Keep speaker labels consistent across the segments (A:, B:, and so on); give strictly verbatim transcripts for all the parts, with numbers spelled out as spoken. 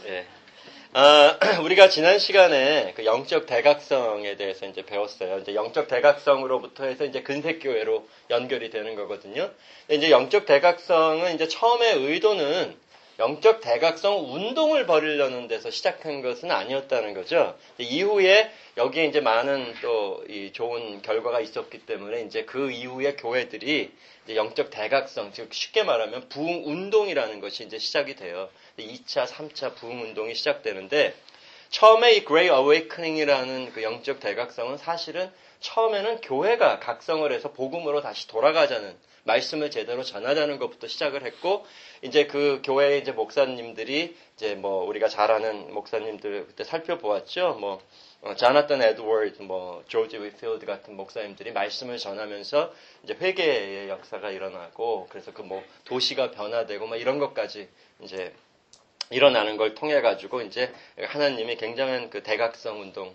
A: 예. 아, 우리가 지난 시간에 그 영적 대각성에 대해서 이제 배웠어요. 이제 영적 대각성으로부터 해서 이제 근색교회로 연결이 되는 거거든요. 이제 영적 대각성은 이제 처음에 의도는 영적 대각성 운동을 벌이려는 데서 시작한 것은 아니었다는 거죠. 이후에 여기에 이제 많은 또 이 좋은 결과가 있었기 때문에 이제 그 이후에 교회들이 이제 영적 대각성, 즉 쉽게 말하면 부흥 운동이라는 것이 이제 시작이 돼요. 이 차, 삼 차 부흥 운동이 시작되는데 처음에 이 Great Awakening이라는 그 영적 대각성은 사실은 처음에는 교회가 각성을 해서 복음으로 다시 돌아가자는 말씀을 제대로 전하자는 것부터 시작을 했고 이제 그 교회의 이제 목사님들이 이제 뭐 우리가 잘 아는 목사님들 그때 살펴보았죠. 뭐 어, 자나탄 에드워드, 뭐 조지 위필드 같은 목사님들이 말씀을 전하면서 이제 회개의 역사가 일어나고 그래서 그 뭐 도시가 변화되고 뭐 이런 것까지 이제 일어나는 걸 통해 가지고 이제 하나님이 굉장한 그 대각성 운동,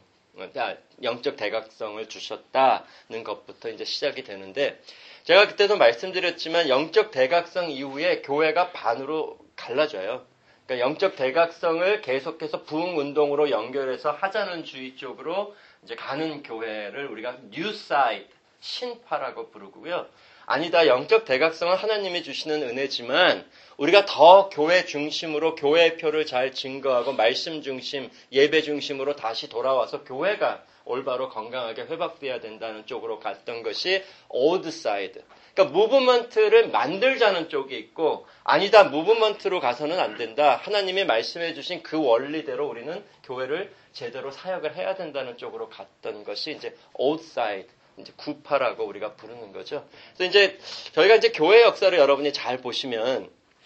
A: 영적 대각성을 주셨다는 것부터 이제 시작이 되는데 제가 그때도 말씀드렸지만 영적 대각성 이후에 교회가 반으로 갈라져요. 그러니까 영적 대각성을 계속해서 부흥 운동으로 연결해서 하자는 주의 쪽으로 이제 가는 교회를 우리가 뉴 사이드, 신파라고 부르고요. 아니다. 영적 대각성은 하나님이 주시는 은혜지만 우리가 더 교회 중심으로 교회의 표를 잘 증거하고 말씀 중심, 예배 중심으로 다시 돌아와서 교회가 올바로 건강하게 회복돼야 된다는 쪽으로 갔던 것이 old side. 그러니까 무브먼트를 만들자는 쪽이 있고 아니다. 무브먼트로 가서는 안 된다. 하나님이 말씀해 주신 그 원리대로 우리는 교회를 제대로 사역을 해야 된다는 쪽으로 갔던 것이 이제 old side. 이제 구파라고 우리가 부르는 거죠. 그래서 이제 저희가 이제 교회 역사를 여러분이 잘 보시면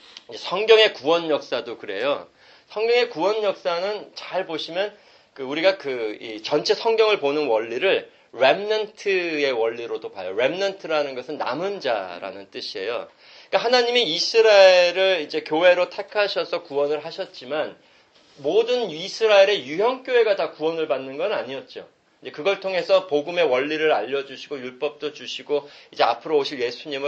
A: 성경의 구원 역사도 그래요. 성경의 구원 역사는 잘 보시면 그 우리가 그 이 전체 성경을 보는 원리를 렘넌트의 원리로도 봐요. 렘넌트라는 것은 남은 자라는 뜻이에요. 그러니까 하나님이 이스라엘을 이제 교회로 택하셔서 구원을 하셨지만 모든 이스라엘의 유형 교회가 다 구원을 받는 건 아니었죠. 그걸 통해서 복음의 원리를 알려주시고 율법도 주시고 이제 앞으로 오실 예수님을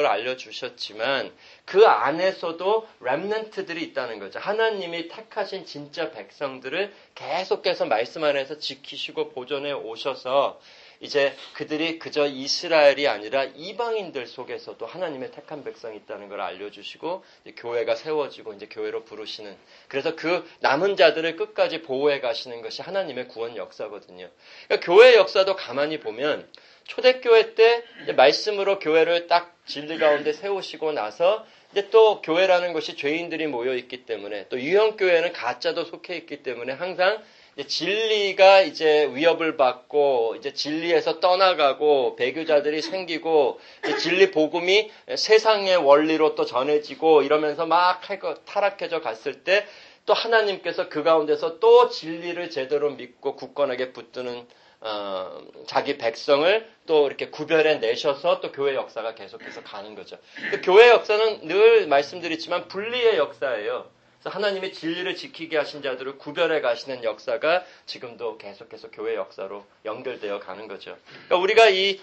A: 알려주셨지만 그 안에서도 렘넌트들이 있다는 거죠. 하나님이 택하신 진짜 백성들을 계속해서 말씀 안에서 지키시고 보존해 오셔서 이제 그들이 그저 이스라엘이 아니라 이방인들 속에서도 하나님의 택한 백성이 있다는 걸 알려주시고 이제 교회가 세워지고 이제 교회로 부르시는 그래서 그 남은 자들을 끝까지 보호해 가시는 것이 하나님의 구원 역사거든요. 그러니까 교회 역사도 가만히 보면 초대교회 때 이제 말씀으로 교회를 딱 진리 가운데 세우시고 나서 이제 또 교회라는 것이 죄인들이 모여 있기 때문에 또 유형 교회는 가짜도 속해 있기 때문에 항상 이제 진리가 이제 위협을 받고 이제 진리에서 떠나가고 배교자들이 생기고 이제 진리 복음이 세상의 원리로 또 전해지고 이러면서 막 타락해져 갔을 때 또 하나님께서 그 가운데서 또 진리를 제대로 믿고 굳건하게 붙드는 어, 자기 백성을 또 이렇게 구별해 내셔서 또 교회 역사가 계속해서 가는 거죠. 그 교회 역사는 늘 말씀드렸지만 분리의 역사예요. 하나님의 진리를 지키게 하신 자들을 구별해 가시는 역사가 지금도 계속해서 교회 역사로 연결되어 가는 거죠. 그러니까 우리가 이,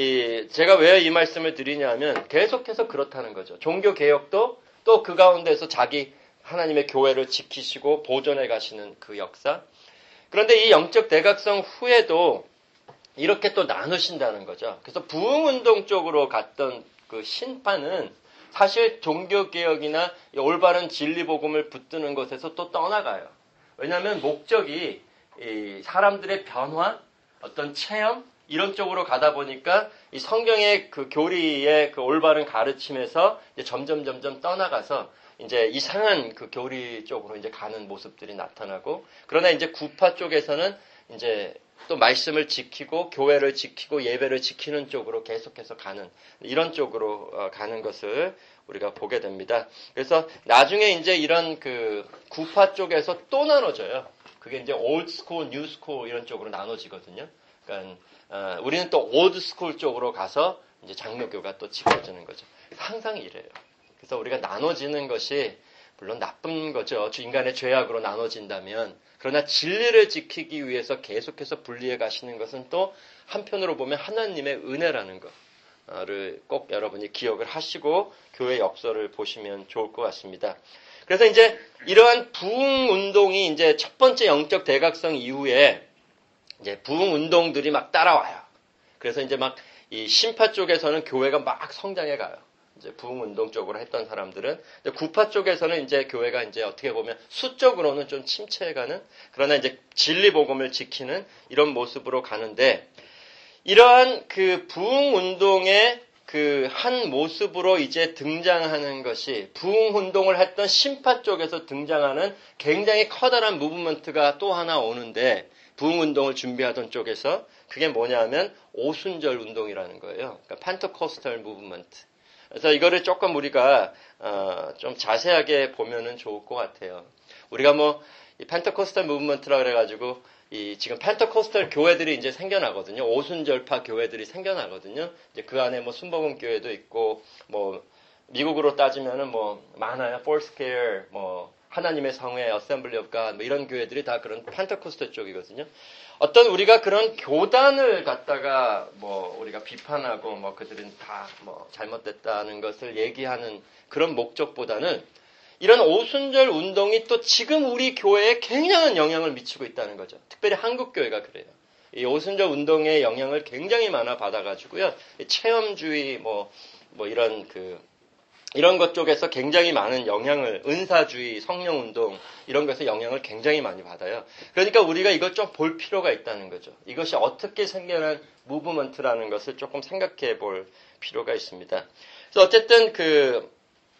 A: 이 제가 왜 이 말씀을 드리냐면 계속해서 그렇다는 거죠. 종교 개혁도 또 그 가운데서 자기 하나님의 교회를 지키시고 보존해 가시는 그 역사. 그런데 이 영적 대각성 후에도 이렇게 또 나누신다는 거죠. 그래서 부흥운동 쪽으로 갔던 그 신파는 사실 종교개혁이나 올바른 진리복음을 붙드는 것에서 또 떠나가요. 왜냐하면 목적이 이 사람들의 변화, 어떤 체험, 이런 쪽으로 가다 보니까 이 성경의 그 교리의 그 올바른 가르침에서 이제 점점 점점 떠나가서 이제 이상한 그 교리 쪽으로 이제 가는 모습들이 나타나고 그러나 이제 구파 쪽에서는 이제 또 말씀을 지키고 교회를 지키고 예배를 지키는 쪽으로 계속해서 가는 이런 쪽으로 가는 것을 우리가 보게 됩니다. 그래서 나중에 이제 이런 그 구파 쪽에서 또 나눠져요. 그게 이제 old school, new school 이런 쪽으로 나눠지거든요. 그러니까 어, 우리는 또 old school 쪽으로 가서 이제 장로교가 또 지켜지는 거죠. 항상 이래요. 그래서 우리가 나눠지는 것이 물론 나쁜 거죠. 인간의 죄악으로 나눠진다면. 그러나 진리를 지키기 위해서 계속해서 분리해 가시는 것은 또 한편으로 보면 하나님의 은혜라는 것을 꼭 여러분이 기억을 하시고 교회 역사를 보시면 좋을 것 같습니다. 그래서 이제 이러한 부흥 운동이 이제 첫 번째 영적 대각성 이후에 이제 부흥 운동들이 막 따라와요. 그래서 이제 막 이 신파 쪽에서는 교회가 막 성장해 가요. 이제 부흥 운동 쪽으로 했던 사람들은 구파 쪽에서는 이제 교회가 이제 어떻게 보면 수적으로는 좀 침체해가는, 그러나 이제 진리 복음을 지키는 이런 모습으로 가는데, 이러한 그 부흥 운동의 그 한 모습으로 이제 등장하는 것이 부흥 운동을 했던 신파 쪽에서 등장하는 굉장히 커다란 무브먼트가 또 하나 오는데, 부흥 운동을 준비하던 쪽에서 그게 뭐냐면 오순절 운동이라는 거예요. 그러니까 펜테코스탈 무브먼트. 그래서 이거를 조금 우리가 어, 좀 자세하게 보면은 좋을 것 같아요. 우리가 뭐 이 펜테코스탈 무브먼트라 그래가지고 이 지금 펜테코스탈 교회들이 이제 생겨나거든요. 오순절파 교회들이 생겨나거든요. 이제 그 안에 뭐 순복음 교회도 있고, 뭐 미국으로 따지면은 뭐 많아요. 포스케어, 뭐 하나님의 성회, 어셈블리 오브 갓, 뭐 이런 교회들이 다 그런 펜테코스탈 쪽이거든요. 어떤 우리가 그런 교단을 갖다가 뭐 우리가 비판하고 뭐 그들은 다 뭐 잘못됐다는 것을 얘기하는 그런 목적보다는 이런 오순절 운동이 또 지금 우리 교회에 굉장한 영향을 미치고 있다는 거죠. 특별히 한국 교회가 그래요. 이 오순절 운동의 영향을 굉장히 많아 받아가지고요. 체험주의 뭐 뭐 이런 그 이런 것 쪽에서 굉장히 많은 영향을, 은사주의, 성령운동 이런 것에서 영향을 굉장히 많이 받아요. 그러니까 우리가 이걸 좀 볼 필요가 있다는 거죠. 이것이 어떻게 생겨난 무브먼트라는 것을 조금 생각해 볼 필요가 있습니다. 그래서 어쨌든 그,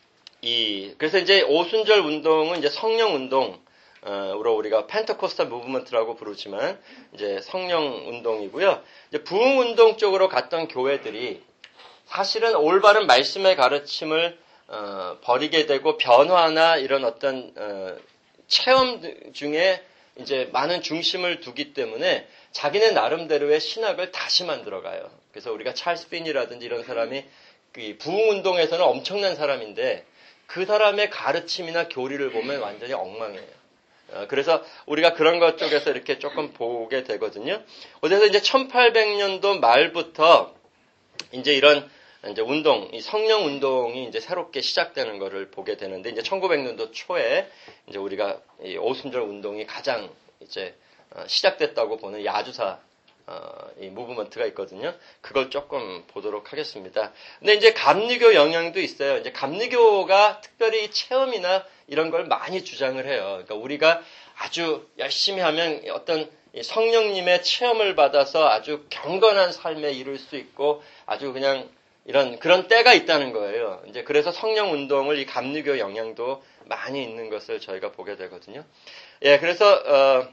A: 이, 그래서 이제 오순절 운동은 이제 성령운동, 으로 우리가 펜테코스탈 무브먼트라고 부르지만 이제 성령운동이고요. 이제 부흥운동 쪽으로 갔던 교회들이 사실은 올바른 말씀의 가르침을 어, 버리게 되고 변화나 이런 어떤 어, 체험 중에 이제 많은 중심을 두기 때문에 자기네 나름대로의 신학을 다시 만들어가요. 그래서 우리가 찰스 핀이라든지 이런 사람이 그 부흥운동에서는 엄청난 사람인데 그 사람의 가르침이나 교리를 보면 완전히 엉망이에요. 어, 그래서 우리가 그런 것 쪽에서 이렇게 조금 보게 되거든요. 그래서 이제 천팔백 년도 말부터 이제 이런 이제 운동, 이 성령 운동이 이제 새롭게 시작되는 것을 보게 되는데, 이제 천구백 년도 초에 이제 우리가 이 오순절 운동이 가장 이제 시작됐다고 보는 야주사 어, 이 무브먼트가 있거든요. 그걸 조금 보도록 하겠습니다. 근데 이제 감리교 영향도 있어요. 이제 감리교가 특별히 체험이나 이런 걸 많이 주장을 해요. 그러니까 우리가 아주 열심히 하면 어떤 성령님의 체험을 받아서 아주 경건한 삶에 이룰 수 있고 아주 그냥 이런 그런 때가 있다는 거예요. 이제 그래서 성령 운동을 이 감리교 영향도 많이 있는 것을 저희가 보게 되거든요. 예, 그래서 어,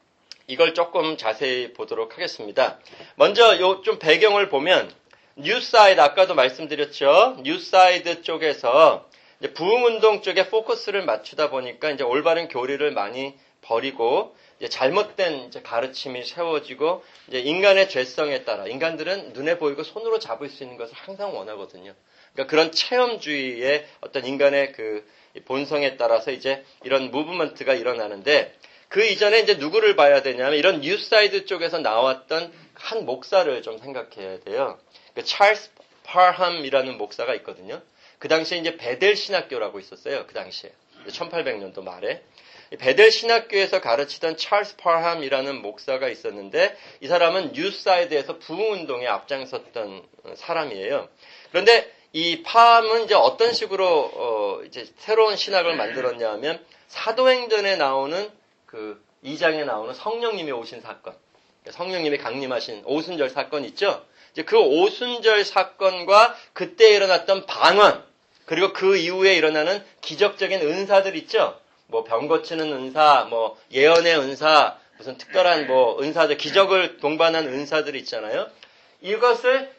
A: 이걸 조금 자세히 보도록 하겠습니다. 먼저 요 좀 배경을 보면 뉴사이드 아까도 말씀드렸죠. 뉴사이드 쪽에서 이제 부흥 운동 쪽에 포커스를 맞추다 보니까 이제 올바른 교리를 많이 버리고 이제 잘못된 이제 가르침이 세워지고 이제 인간의 죄성에 따라 인간들은 눈에 보이고 손으로 잡을 수 있는 것을 항상 원하거든요. 그러니까 그런 체험주의의 어떤 인간의 그 본성에 따라서 이제 이런 무브먼트가 일어나는데 그 이전에 이제 누구를 봐야 되냐면 이런 뉴사이드 쪽에서 나왔던 한 목사를 좀 생각해야 돼요. 그 찰스 파함이라는 목사가 있거든요. 그 당시에 이제 베델 신학교라고 있었어요. 그 당시에 천팔백 년도 말에. 베델 신학교에서 가르치던 찰스 파함이라는 목사가 있었는데 이 사람은 뉴사이드에서 부흥운동에 앞장섰던 사람이에요. 그런데 이 파함은 이제 어떤 식으로 어 이제 새로운 신학을 만들었냐면 사도행전에 나오는 그 이 장에 나오는 성령님이 오신 사건, 성령님이 강림하신 오순절 사건 있죠. 이제 그 오순절 사건과 그때 일어났던 반환 그리고 그 이후에 일어나는 기적적인 은사들 있죠. 뭐 병 고치는 은사, 뭐 예언의 은사, 무슨 특별한 뭐 은사들, 기적을 동반한 은사들 있잖아요. 이것을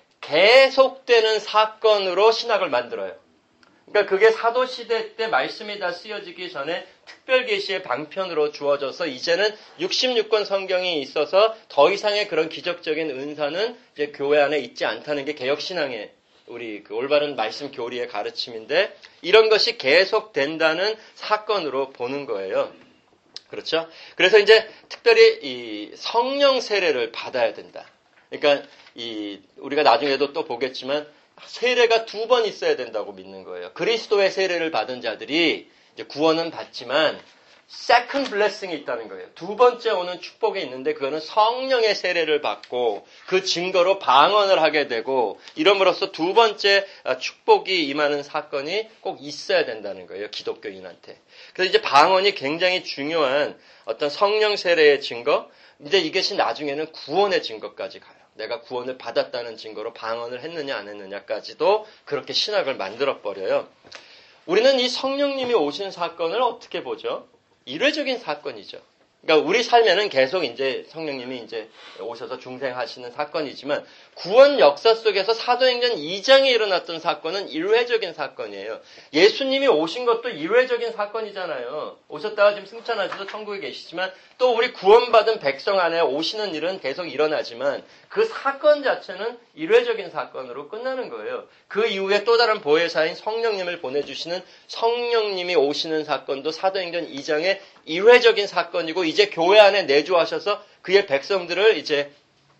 A: 계속되는 사건으로 신학을 만들어요. 그러니까 그게 사도시대 때 말씀이 다 쓰여지기 전에 특별계시의 방편으로 주어져서 이제는 육십육 권 성경이 있어서 더 이상의 그런 기적적인 은사는 이제 교회 안에 있지 않다는 게 개혁신앙의 우리 그 올바른 말씀 교리의 가르침인데 이런 것이 계속된다는 사건으로 보는 거예요. 그렇죠? 그래서 이제 특별히 이 성령 세례를 받아야 된다. 그러니까 이 우리가 나중에도 또 보겠지만 세례가 두 번 있어야 된다고 믿는 거예요. 그리스도의 세례를 받은 자들이 이제 구원은 받지만 second blessing이 있다는 거예요. 두 번째 오는 축복이 있는데 그거는 성령의 세례를 받고 그 증거로 방언을 하게 되고 이름으로써 두 번째 축복이 임하는 사건이 꼭 있어야 된다는 거예요. 기독교인한테. 그래서 이제 방언이 굉장히 중요한 어떤 성령 세례의 증거, 이제 이것이 나중에는 구원의 증거까지 가요. 내가 구원을 받았다는 증거로 방언을 했느냐 안 했느냐까지도 그렇게 신학을 만들어버려요. 우리는 이 성령님이 오신 사건을 어떻게 보죠? 일회적인 사건이죠. 그러니까 우리 삶에는 계속 이제 성령님이 이제 오셔서 중생하시는 사건이지만 구원 역사 속에서 사도행전 이 장에 일어났던 사건은 일회적인 사건이에요. 예수님이 오신 것도 일회적인 사건이잖아요. 오셨다가 지금 승천하셔서 천국에 계시지만 또 우리 구원받은 백성 안에 오시는 일은 계속 일어나지만 그 사건 자체는 일회적인 사건으로 끝나는 거예요. 그 이후에 또 다른 보혜사인 성령님을 보내주시는 성령님이 오시는 사건도 사도행전 이 장의 일회적인 사건이고 이제 교회 안에 내주하셔서 그의 백성들을 이제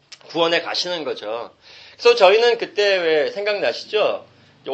A: 구원해 가시는 거죠. 그래서 저희는 그때 왜 생각나시죠?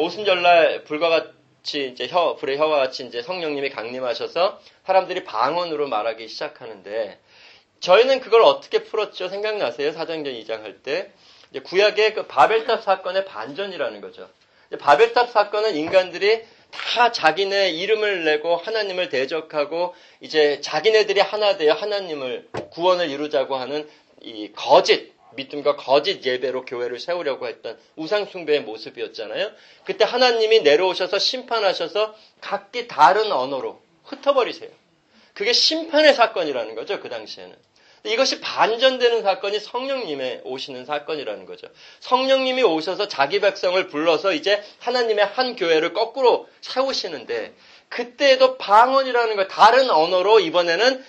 A: 오순절날 불과 같이 이제 혀, 불의 혀와 같이 이제 성령님이 강림하셔서 사람들이 방언으로 말하기 시작하는데 저희는 그걸 어떻게 풀었죠? 생각나세요? 사도행전 이 장 할 때. 이제 구약의 그 바벨탑 사건의 반전이라는 거죠. 바벨탑 사건은 인간들이 다 자기네 이름을 내고 하나님을 대적하고 이제 자기네들이 하나 되어 하나님을 구원을 이루자고 하는 이 거짓 믿음과 거짓 예배로 교회를 세우려고 했던 우상숭배의 모습이었잖아요. 그때 하나님이 내려오셔서 심판하셔서 각기 다른 언어로 흩어버리세요. 그게 심판의 사건이라는 거죠. 그 당시에는. 이것이 반전되는 사건이 성령님의 오시는 사건이라는 거죠. 성령님이 오셔서 자기 백성을 불러서 이제 하나님의 한 교회를 거꾸로 세우시는데 그때에도 방언이라는 걸 다른 언어로 이번에는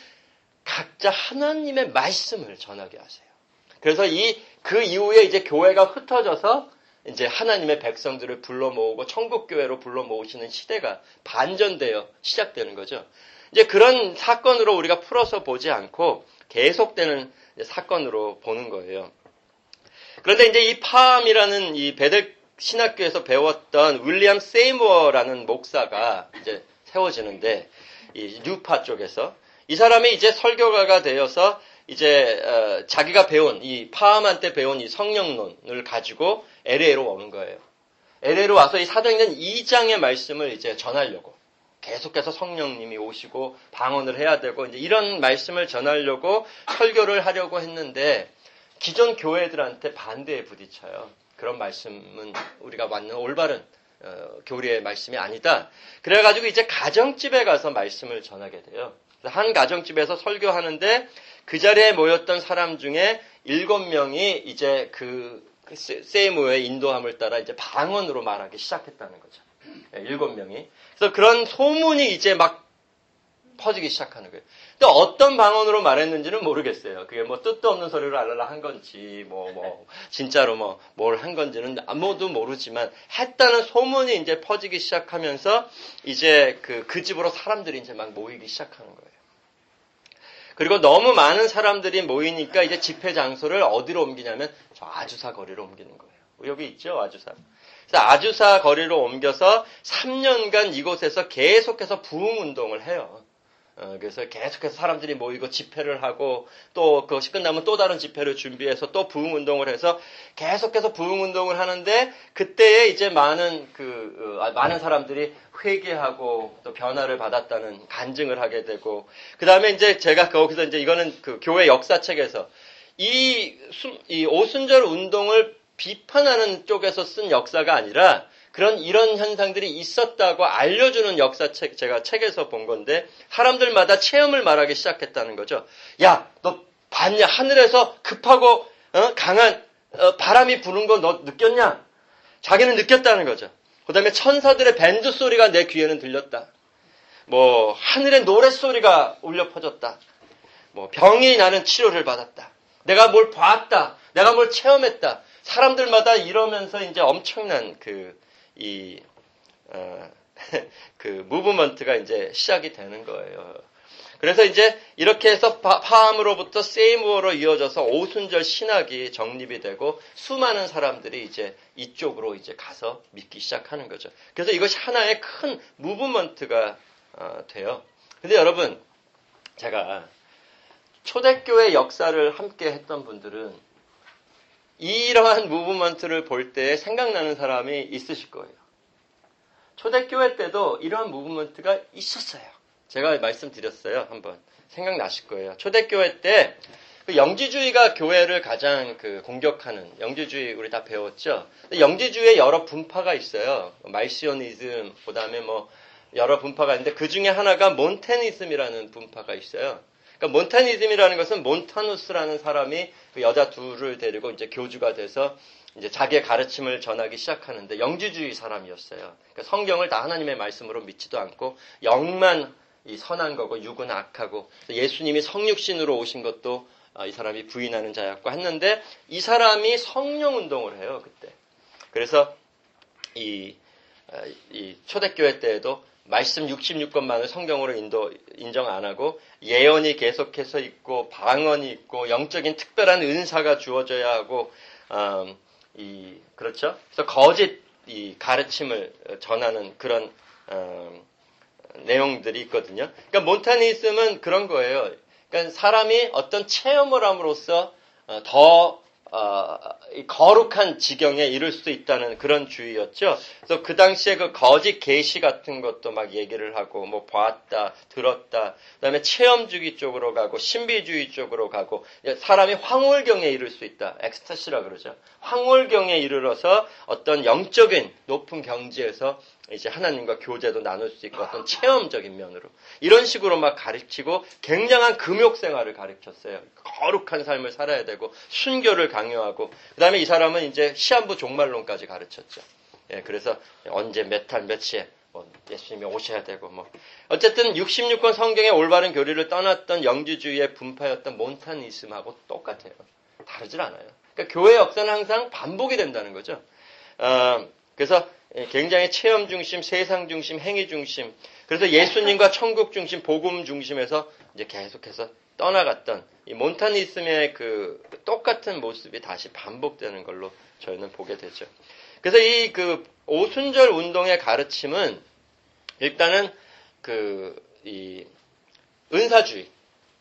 A: 각자 하나님의 말씀을 전하게 하세요. 그래서 이 그 이후에 이제 교회가 흩어져서 이제 하나님의 백성들을 불러 모으고 천국 교회로 불러 모으시는 시대가 반전되어 시작되는 거죠. 이제 그런 사건으로 우리가 풀어서 보지 않고 계속되는 사건으로 보는 거예요. 그런데 이제 이 파암이라는 이 베델 신학교에서 배웠던 윌리엄 세이무어라는 목사가 이제 세워지는데 이 뉴파 쪽에서 이 사람이 이제 설교가가 되어서 이제 어, 자기가 배운 이 파암한테 배운 이 성령론을 가지고 엘에이로 오는 거예요. 엘에이로 와서 이 사도행전 이 장의 말씀을 이제 전하려고 계속해서 성령님이 오시고 방언을 해야 되고 이제 이런 말씀을 전하려고 설교를 하려고 했는데 기존 교회들한테 반대에 부딪혀요. 그런 말씀은 우리가 맞는 올바른 어, 교리의 말씀이 아니다. 그래가지고 이제 가정집에 가서 말씀을 전하게 돼요. 한 가정집에서 설교하는데 그 자리에 모였던 사람 중에 일곱 명이 이제 그 세이무어의 인도함을 따라 이제 방언으로 말하기 시작했다는 거죠. 일곱 명이. 그래서 그런 소문이 이제 막 퍼지기 시작하는 거예요. 근데 어떤 방언으로 말했는지는 모르겠어요. 그게 뭐 뜻도 없는 소리로 알랄라 한 건지, 뭐, 뭐, 진짜로 뭐, 뭘 한 건지는 아무도 모르지만, 했다는 소문이 이제 퍼지기 시작하면서, 이제 그, 그 집으로 사람들이 이제 막 모이기 시작하는 거예요. 그리고 너무 많은 사람들이 모이니까 이제 집회 장소를 어디로 옮기냐면, 저 아주사 거리로 옮기는 거예요. 여기 있죠, 아주사. 그래서 아주사 거리로 옮겨서 삼 년간 이곳에서 계속해서 부흥 운동을 해요. 어, 그래서 계속해서 사람들이 모이고 집회를 하고 또 그것이 끝나면 또 다른 집회를 준비해서 또 부흥 운동을 해서 계속해서 부흥 운동을 하는데 그때에 이제 많은 그 어, 많은 사람들이 회개하고 또 변화를 받았다는 간증을 하게 되고 그 다음에 이제 제가 거기서 이제 이거는 그 교회 역사책에서 이, 이 오순절 운동을 비판하는 쪽에서 쓴 역사가 아니라 그런 이런 현상들이 있었다고 알려주는 역사책 제가 책에서 본 건데 사람들마다 체험을 말하기 시작했다는 거죠. 야, 너 봤냐? 하늘에서 급하고 어? 강한 어, 바람이 부는 거 너 느꼈냐? 자기는 느꼈다는 거죠. 그 다음에 천사들의 밴드 소리가 내 귀에는 들렸다. 뭐 하늘의 노래 소리가 울려 퍼졌다. 뭐 병이 나는 치료를 받았다. 내가 뭘 봤다. 내가 뭘 체험했다. 사람들마다 이러면서 이제 엄청난 그 이, 어, 그, 무브먼트가 이제 시작이 되는 거예요. 그래서 이제 이렇게 해서 파, 파암으로부터 세이무어로 이어져서 오순절 신학이 정립이 되고 수많은 사람들이 이제 이쪽으로 이제 가서 믿기 시작하는 거죠. 그래서 이것이 하나의 큰 무브먼트가 어, 돼요. 근데 여러분, 제가 초대교회 역사를 함께 했던 분들은 이러한 무브먼트를 볼 때 생각나는 사람이 있으실 거예요. 초대교회 때도 이러한 무브먼트가 있었어요. 제가 말씀드렸어요. 한번 생각나실 거예요. 초대교회 때 그 영지주의가 교회를 가장 그 공격하는, 영지주의 우리 다 배웠죠. 영지주의에 여러 분파가 있어요. 말시오니즘, 그 다음에 뭐 여러 분파가 있는데 그 중에 하나가 몬타니즘이라는 분파가 있어요. 그러니까 몬타니즘이라는 것은 몬타누스라는 사람이 그 여자 둘을 데리고 이제 교주가 돼서 이제 자기의 가르침을 전하기 시작하는데 영지주의 사람이었어요. 그러니까 성경을 다 하나님의 말씀으로 믿지도 않고 영만 이 선한 거고 육은 악하고 예수님이 성육신으로 오신 것도 이 사람이 부인하는 자였고 했는데 이 사람이 성령 운동을 해요, 그때. 그래서 이, 이 초대교회 때에도 말씀 육십육 권만을 성경으로 인도, 인정 안 하고 예언이 계속해서 있고 방언이 있고 영적인 특별한 은사가 주어져야 하고 음, 이 그렇죠? 그래서 거짓 이 가르침을 전하는 그런 음, 내용들이 있거든요. 그러니까 몬타니즘은 그런 거예요. 그러니까 사람이 어떤 체험을 함으로써 더 어, 거룩한 지경에 이를 수 있다는 그런 주의였죠. 그래서 그 당시에 그 거짓 계시 같은 것도 막 얘기를 하고, 뭐 봤다, 들었다, 그 다음에 체험주의 쪽으로 가고, 신비주의 쪽으로 가고, 사람이 황홀경에 이를 수 있다. 엑스타시라 그러죠. 황홀경에 이르러서 어떤 영적인 높은 경지에서 이제 하나님과 교제도 나눌 수 있고 어떤 체험적인 면으로 이런 식으로 막 가르치고 굉장한 금욕 생활을 가르쳤어요. 거룩한 삶을 살아야 되고 순교를 강요하고 그 다음에 이 사람은 이제 시한부 종말론까지 가르쳤죠. 예, 그래서 언제 몇 달 며칠에 뭐 예수님이 오셔야 되고 뭐 어쨌든 육십육 권 성경의 올바른 교리를 떠났던 영지주의의 분파였던 몬타니즘하고 똑같아요. 다르질 않아요. 그러니까 교회 역사는 항상 반복이 된다는 거죠. 어, 그래서 굉장히 체험 중심, 세상 중심, 행위 중심. 그래서 예수님과 천국 중심, 복음 중심에서 이제 계속해서 떠나갔던 이 몬타니즘의 그 똑같은 모습이 다시 반복되는 걸로 저희는 보게 되죠. 그래서 이 그 오순절 운동의 가르침은 일단은 그 이 은사주의,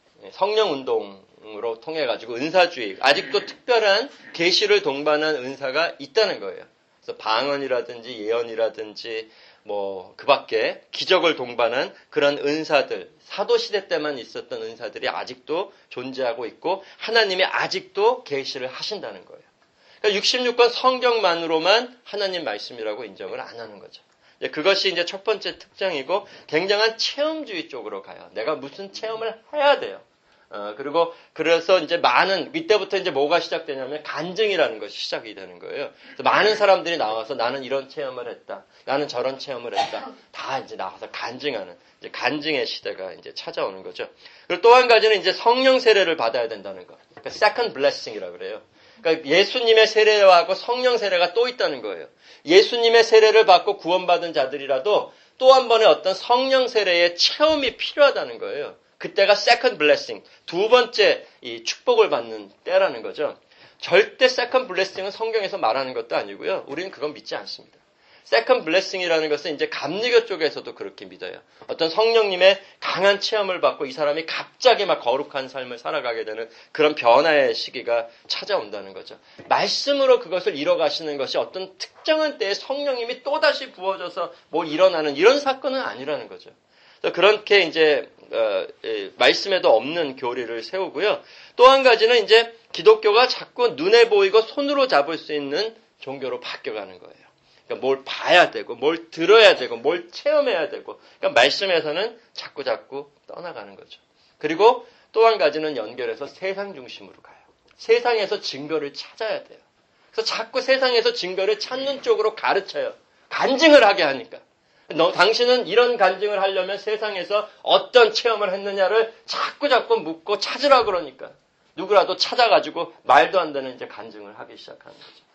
A: 성령 운동으로 통해 가지고 은사주의, 아직도 특별한 계시를 동반한 은사가 있다는 거예요. 그래서 방언이라든지 예언이라든지 뭐 그밖에 기적을 동반한 그런 은사들, 사도시대 때만 있었던 은사들이 아직도 존재하고 있고 하나님이 아직도 계시를 하신다는 거예요. 그러니까 육십육 권 성경만으로만 하나님 말씀이라고 인정을 안 하는 거죠. 그것이 이제 첫 번째 특징이고 굉장한 체험주의 쪽으로 가요. 내가 무슨 체험을 해야 돼요. 어, 그리고 그래서 이제 많은 이때부터 이제 뭐가 시작되냐면 간증이라는 것이 시작이 되는 거예요. 그래서 많은 사람들이 나와서 나는 이런 체험을 했다, 나는 저런 체험을 했다, 다 이제 나와서 간증하는 이제 간증의 시대가 이제 찾아오는 거죠. 그리고 또 한 가지는 이제 성령 세례를 받아야 된다는 거. 그러니까 second blessing이라고 그래요. 그러니까 예수님의 세례하고 성령 세례가 또 있다는 거예요. 예수님의 세례를 받고 구원받은 자들이라도 또 한 번의 어떤 성령 세례의 체험이 필요하다는 거예요. 그때가 second blessing, 두 번째 이 축복을 받는 때라는 거죠. 절대 second blessing은 성경에서 말하는 것도 아니고요. 우리는 그건 믿지 않습니다. second blessing이라는 것은 이제 감리교 쪽에서도 그렇게 믿어요. 어떤 성령님의 강한 체험을 받고 이 사람이 갑자기 막 거룩한 삶을 살아가게 되는 그런 변화의 시기가 찾아온다는 거죠. 말씀으로 그것을 이뤄가시는 것이 어떤 특정한 때에 성령님이 또다시 부어져서 뭘 일어나는 이런 사건은 아니라는 거죠. 그래서 그렇게 이제 어, 예, 말씀에도 없는 교리를 세우고요. 또 한 가지는 이제 기독교가 자꾸 눈에 보이고 손으로 잡을 수 있는 종교로 바뀌어가는 거예요. 그러니까 뭘 봐야 되고, 뭘 들어야 되고, 뭘 체험해야 되고, 그러니까 말씀에서는 자꾸 자꾸 떠나가는 거죠. 그리고 또 한 가지는 연결해서 세상 중심으로 가요. 세상에서 증거를 찾아야 돼요. 그래서 자꾸 세상에서 증거를 찾는 쪽으로 가르쳐요. 간증을 하게 하니까. 너, 당신은 이런 간증을 하려면 세상에서 어떤 체험을 했느냐를 자꾸 자꾸 묻고 찾으라 그러니까. 누구라도 찾아가지고 말도 안 되는 이제 간증을 하기 시작하는 거죠.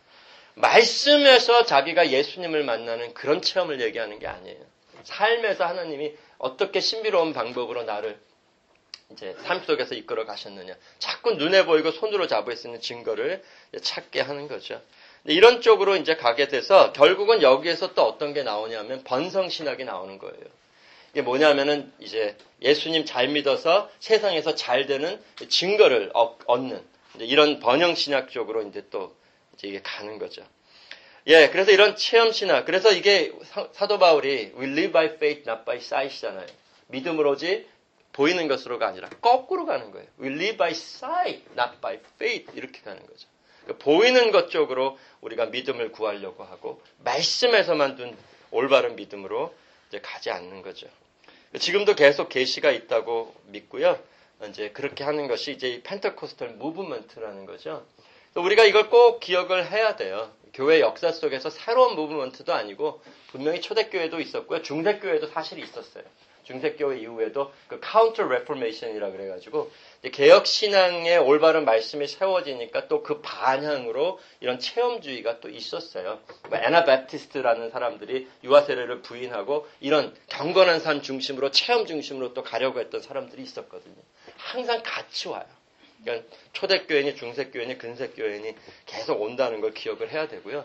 A: 말씀에서 자기가 예수님을 만나는 그런 체험을 얘기하는 게 아니에요. 삶에서 하나님이 어떻게 신비로운 방법으로 나를 이제 삶 속에서 이끌어 가셨느냐. 자꾸 눈에 보이고 손으로 잡을 수 있는 증거를 찾게 하는 거죠. 이런 쪽으로 이제 가게 돼서 결국은 여기에서 또 어떤 게 나오냐면 번성신학이 나오는 거예요. 이게 뭐냐면은 이제 예수님 잘 믿어서 세상에서 잘 되는 증거를 얻는 이제 이런 번영 신학 쪽으로 이제 또 이제 이게 가는 거죠. 예, 그래서 이런 체험 신학. 그래서 이게 사도 바울이 we live by faith, not by sight이잖아요. 믿음으로지 보이는 것으로가 아니라 거꾸로 가는 거예요. We live by sight, not by faith 이렇게 가는 거죠. 그러니까 보이는 것 쪽으로 우리가 믿음을 구하려고 하고 말씀에서만 둔 올바른 믿음으로 이제 가지 않는 거죠. 지금도 계속 계시가 있다고 믿고요. 이제 그렇게 하는 것이 이제 이 펜테코스탈 무브먼트라는 거죠. 우리가 이걸 꼭 기억을 해야 돼요. 교회 역사 속에서 새로운 무브먼트도 아니고 분명히 초대교회도 있었고요. 중세교회도 사실 있었어요. 중세교회 이후에도 그 카운터 레포메이션이라 그래가지고 개혁 신앙의 올바른 말씀이 세워지니까 또 그 반향으로 이런 체험주의가 또 있었어요. 뭐 애나바티스트라는 사람들이 유아 세례를 부인하고 이런 경건한 삶 중심으로 체험 중심으로 또 가려고 했던 사람들이 있었거든요. 항상 같이 와요. 그러니까 초대교회니 중세교회니 근세교회니 계속 온다는 걸 기억을 해야 되고요.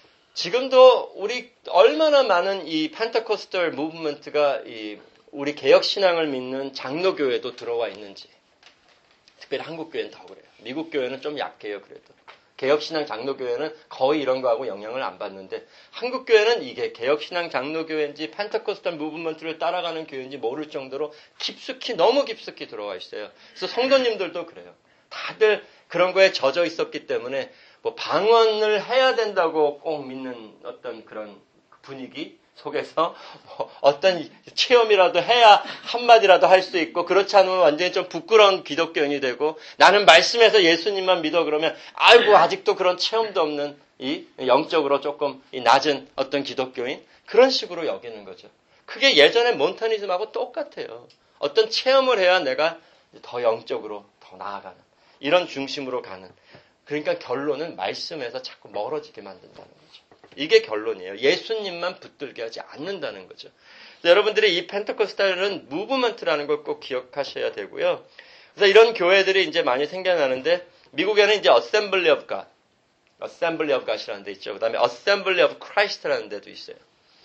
A: 지금도 우리 얼마나 많은 이 펜테코스탈 무브먼트가 이 우리 개혁 신앙을 믿는 장로교회도 들어와 있는지. 특별히 한국 교회는 더 그래요. 미국 교회는 좀 약해요. 그래도 개혁 신앙 장로교회는 거의 이런 거하고 영향을 안 받는데 한국 교회는 이게 개혁 신앙 장로교회인지 펜테코스탈 무브먼트를 따라가는 교회인지 모를 정도로 깊숙이 너무 깊숙이 들어와 있어요. 그래서 성도님들도 그래요. 다들 그런 거에 젖어 있었기 때문에 뭐 방언을 해야 된다고 꼭 믿는 어떤 그런 분위기 속에서 뭐 어떤 체험이라도 해야 한마디라도 할 수 있고 그렇지 않으면 완전히 좀 부끄러운 기독교인이 되고 나는 말씀에서 예수님만 믿어 그러면 아이고 아직도 그런 체험도 없는 이 영적으로 조금 이 낮은 어떤 기독교인 그런 식으로 여기는 거죠. 그게 예전에 몬타니즘하고 똑같아요. 어떤 체험을 해야 내가 더 영적으로 더 나아가는 이런 중심으로 가는 그러니까 결론은 말씀에서 자꾸 멀어지게 만든다는 거죠. 이게 결론이에요. 예수님만 붙들게 하지 않는다는 거죠. 여러분들이 이 펜테코스탈은 무브먼트라는 걸 꼭 기억하셔야 되고요. 그래서 이런 교회들이 이제 많이 생겨나는데 미국에는 이제 Assembly of God, Assembly of God이라는 데 있죠. 그다음에 Assembly of Christ라는 데도 있어요.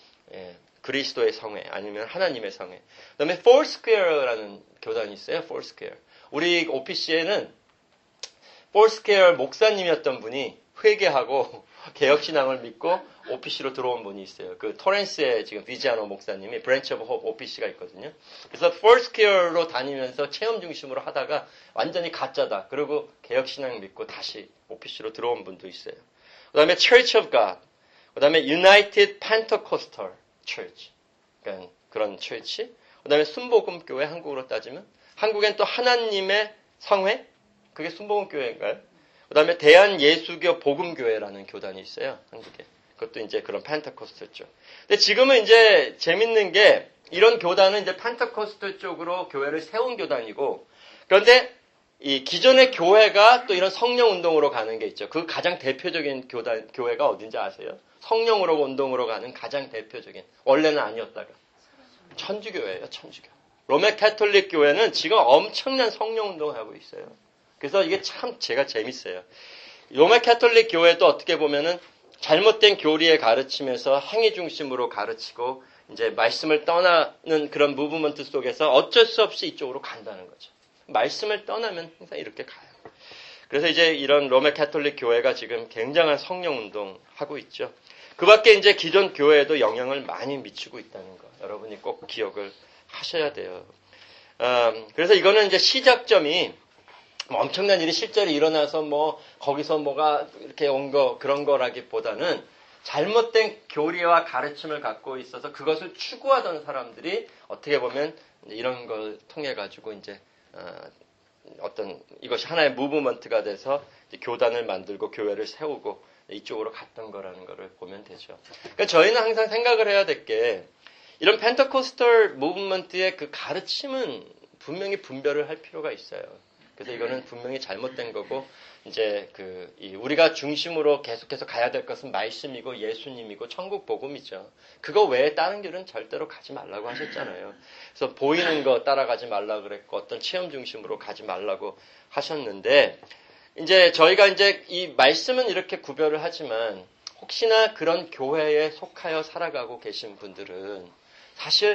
A: 예, 그리스도의 성회 아니면 하나님의 성회. 그다음에 Foursquare라는 교단이 있어요. Foursquare. 우리 오피씨에는 Foursquare 목사님이었던 분이 회개하고 개혁신앙을 믿고 오피씨로 들어온 분이 있어요. 그 토렌스의 지금 비지아노 목사님이 브랜치 오브 홉 오피씨가 있거든요. 그래서 Foursquare로 다니면서 체험 중심으로 하다가 완전히 가짜다. 그리고 개혁신앙 믿고 다시 오피씨로 들어온 분도 있어요. 그 다음에 Church of God, 그 다음에 United Pentecostal Church, 그러니까 그런 처치. 그 다음에 순복음교회 한국으로 따지면 한국엔 또 하나님의 성회, 그게 순복음교회인가요? 그 다음에 대한예수교 복음교회라는 교단이 있어요. 한국에. 그것도 이제 그런 펜테코스트죠. 근데 지금은 이제 재밌는 게 이런 교단은 이제 펜테코스트 쪽으로 교회를 세운 교단이고 그런데 이 기존의 교회가 또 이런 성령 운동으로 가는 게 있죠. 그 가장 대표적인 교단, 교회가 어딘지 아세요? 성령으로 운동으로 가는 가장 대표적인. 원래는 아니었다가. 천주교회예요. 천주교. 로마 캐톨릭 교회는 지금 엄청난 성령 운동을 하고 있어요. 그래서 이게 참 제가 재밌어요. 로마 캐톨릭 교회도 어떻게 보면은 잘못된 교리의 가르침에서 행위 중심으로 가르치고 이제 말씀을 떠나는 그런 무브먼트 속에서 어쩔 수 없이 이쪽으로 간다는 거죠. 말씀을 떠나면 항상 이렇게 가요. 그래서 이제 이런 로마 캐톨릭 교회가 지금 굉장한 성령 운동 하고 있죠. 그 밖에 이제 기존 교회에도 영향을 많이 미치고 있다는 거. 여러분이 꼭 기억을 하셔야 돼요. 음, 그래서 이거는 이제 시작점이 뭐 엄청난 일이 실제로 일어나서 뭐 거기서 뭐가 이렇게 온 거 그런 거라기보다는 잘못된 교리와 가르침을 갖고 있어서 그것을 추구하던 사람들이 어떻게 보면 이런 걸 통해 가지고 이제 어, 어떤 이것이 하나의 무브먼트가 돼서 교단을 만들고 교회를 세우고 이쪽으로 갔던 거라는 거를 보면 되죠. 그러니까 저희는 항상 생각을 해야 될 게 이런 펜테코스탈 무브먼트의 그 가르침은 분명히 분별을 할 필요가 있어요. 그래서 이거는 분명히 잘못된 거고 이제 그 이 우리가 중심으로 계속해서 가야 될 것은 말씀이고 예수님이고 천국 복음이죠. 그거 외에 다른 길은 절대로 가지 말라고 하셨잖아요. 그래서 보이는 거 따라가지 말라고 그랬고 어떤 체험 중심으로 가지 말라고 하셨는데 이제 저희가 이제 이 말씀은 이렇게 구별을 하지만 혹시나 그런 교회에 속하여 살아가고 계신 분들은 사실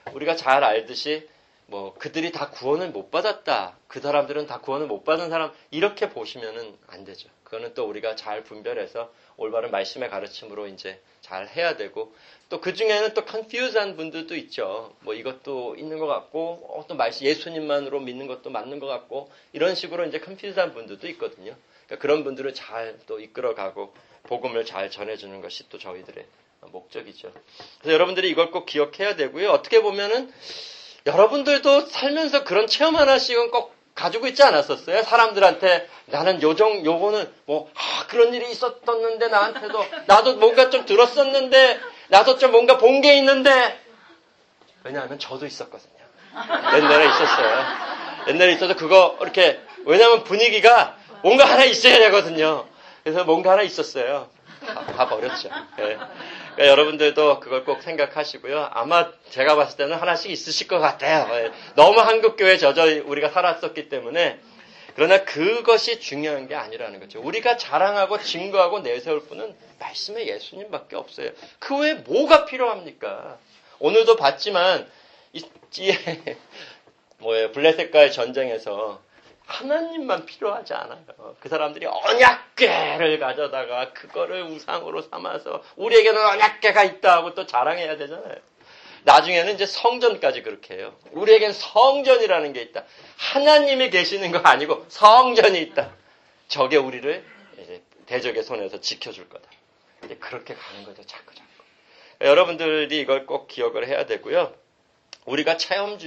A: 우리가 잘 알듯이 뭐 그들이 다 구원을 못 받았다. 그 사람들은 다 구원을 못 받은 사람 이렇게 보시면은 안 되죠. 그거는 또 우리가 잘 분별해서 올바른 말씀의 가르침으로 이제 잘 해야 되고 또 그 중에는 또 컨퓨즈한 분들도 있죠. 뭐 이것도 있는 것 같고 어떤 말씀 예수님만으로 믿는 것도 맞는 것 같고 이런 식으로 이제 컨퓨즈한 분들도 있거든요. 그러니까 그런 분들을 잘 또 이끌어가고 복음을 잘 전해주는 것이 또 저희들의 목적이죠. 그래서 여러분들이 이걸 꼭 기억해야 되고요. 어떻게 보면은 여러분들도 살면서 그런 체험 하나씩은 꼭 가지고 있지 않았었어요? 사람들한테 나는 요정 요거는 뭐 아, 그런 일이 있었었는데 나한테도 나도 뭔가 좀 들었었는데 나도 좀 뭔가 본 게 있는데 왜냐하면 저도 있었거든요. 옛날에 있었어요. 옛날에 있어서 그거 이렇게 왜냐하면 분위기가 뭔가 하나 있어야 되거든요. 그래서 뭔가 하나 있었어요. 다, 다 버렸죠. 네. 그러니까 여러분들도 그걸 꼭 생각하시고요. 아마 제가 봤을 때는 하나씩 있으실 것 같아요. 너무 한국교회 젖어 우리가 살았었기 때문에. 그러나 그것이 중요한 게 아니라는 거죠. 우리가 자랑하고 증거하고 내세울 분은 말씀의 예수님밖에 없어요. 그 외에 뭐가 필요합니까? 오늘도 봤지만 이, 이 뭐예요? 블레셋과의 전쟁에서 하나님만 필요하지 않아요. 그 사람들이 언약궤를 가져다가 그거를 우상으로 삼아서 우리에게는 언약궤가 있다 하고 또 자랑해야 되잖아요. 나중에는 이제 성전까지 그렇게 해요. 우리에겐 성전이라는 게 있다. 하나님이 계시는 거 아니고 성전이 있다. 저게 우리를 이제 대적의 손에서 지켜줄 거다. 이제 그렇게 가는 거죠. 자꾸 자꾸. 여러분들이 이걸 꼭 기억을 해야 되고요. 우리가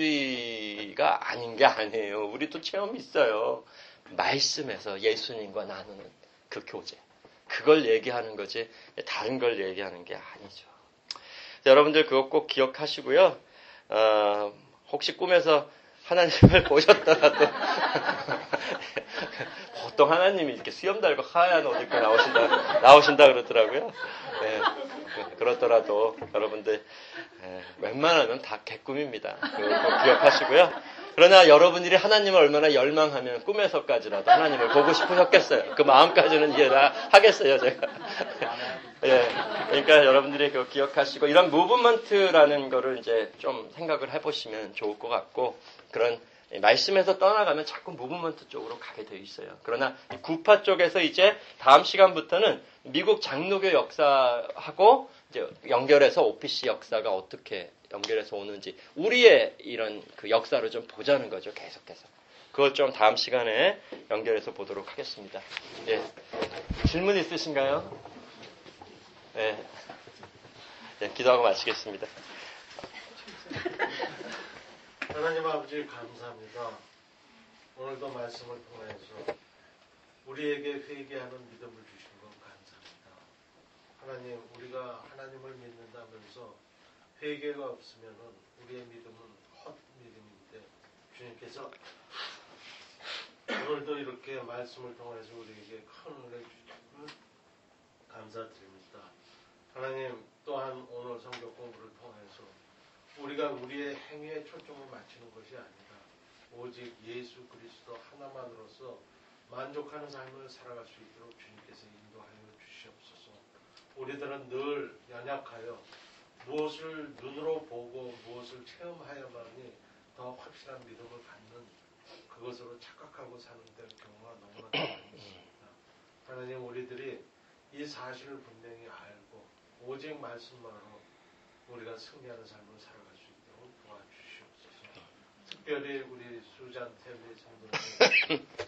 A: 체험주의가 아닌 게 아니에요. 우리도 체험이 있어요. 말씀에서 예수님과 나누는 그 교제. 그걸 얘기하는 거지 다른 걸 얘기하는 게 아니죠. 여러분들 그거 꼭 기억하시고요. 어, 혹시 꿈에서 하나님을 보셨더라도 보통 하나님이 이렇게 수염 달고 하얀 옷 입고 나오신다, 나오신다 그러더라고요. 네, 그렇더라도 여러분들 네, 웬만하면 다 개꿈입니다. 그걸 꼭 기억하시고요. 그러나 여러분들이 하나님을 얼마나 열망하면 꿈에서까지라도 하나님을 보고 싶으셨겠어요. 그 마음까지는 이해가 하겠어요, 제가. 예, 그러니까 여러분들이 그거 기억하시고 이런 무브먼트라는 거를 이제 좀 생각을 해보시면 좋을 것 같고 그런 말씀에서 떠나가면 자꾸 무브먼트 쪽으로 가게 되어 있어요. 그러나 구파 쪽에서 이제 다음 시간부터는 미국 장로교 역사하고 이제 연결해서 오피씨 역사가 어떻게 연결해서 오는지 우리의 이런 그 역사를 좀 보자는 거죠. 계속해서. 그걸 좀 다음 시간에 연결해서 보도록 하겠습니다. 예. 질문 있으신가요? 네. 네, 기도하고 마치겠습니다.
B: 하나님 아버지 감사합니다. 오늘도 말씀을 통해서 우리에게 회개하는 믿음을 주신 것 감사합니다. 하나님, 우리가 하나님을 믿는다면서 회개가 없으면 우리의 믿음은 헛 믿음인데 주님께서 오늘도 이렇게 말씀을 통해서 우리에게 큰 은혜 주심을 감사드립니다. 하나님, 또한 오늘 성경 공부를 통해서 우리가 우리의 행위에 초점을 맞추는 것이 아니라 오직 예수 그리스도 하나만으로서 만족하는 삶을 살아갈 수 있도록 주님께서 인도하여 주시옵소서. 우리들은 늘 연약하여 무엇을 눈으로 보고 무엇을 체험하여만이 더 확실한 믿음을 갖는 그것으로 착각하고 사는 데 경우가 너무나 많이 있습니다. 하나님, 우리들이 이 사실을 분명히 알고 오직 말씀만으로 우리가 승리하는 삶을 살아갈 수 있도록 도와주시옵소서. 특별히 우리 수잔 텔리 성도님